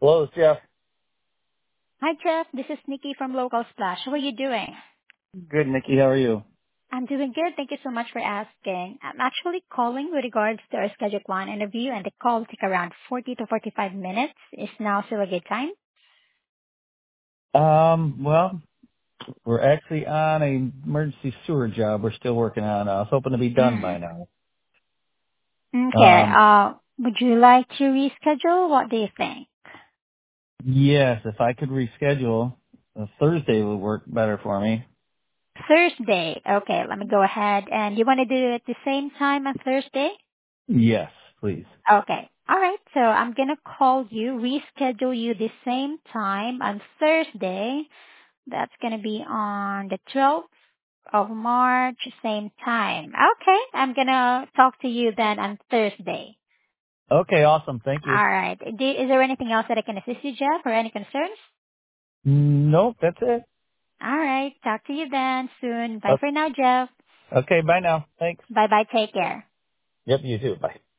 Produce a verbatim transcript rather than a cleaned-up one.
Hello, it's Jeff. Hi, Jeff. This is Nikki from Local Splash. How are you doing? Good, Nikki. How are you? I'm doing good. Thank you so much for asking. I'm actually calling with regards to our scheduled one interview, and the call will take around forty to forty-five minutes. Is now still a good time? Um, well, we're actually on a emergency sewer job. We're still working on. I was hoping to be done by Mm. now. Okay. Um, Uh, would you like to reschedule? What do you think? yes, if I could reschedule, uh, Thursday would work better for me. Thursday. Okay. Let me go ahead. And you want to do it at the same time on Thursday? Yes, please. Okay. All right. So I'm gonna call you, reschedule you the same time on Thursday. That's gonna be on the twelfth of March, same time. Okay, I'm gonna talk to you then on Thursday. Okay, awesome. Thank you. All right. Do, is there anything else that I can assist you, Jeff, or any concerns? Nope, that's it. All right. Talk to you then soon. Bye O- for now, Jeff. Okay, bye now. Thanks. Bye bye. Take care. Yep, you too. Bye.